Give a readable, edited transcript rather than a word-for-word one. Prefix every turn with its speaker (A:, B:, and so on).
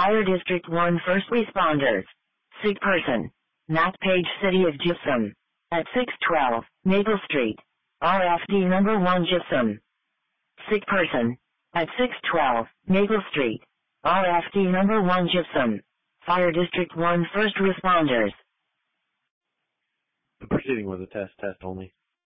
A: Fire District 1 First Responders. Sick person. Nat Page, City of Gypsum. At 612 Maple Street. RFD number 1 Gypsum. Sick person. At 612 Maple Street. RFD number 1 Gypsum. Fire District 1 First Responders.
B: Proceeding with a test only.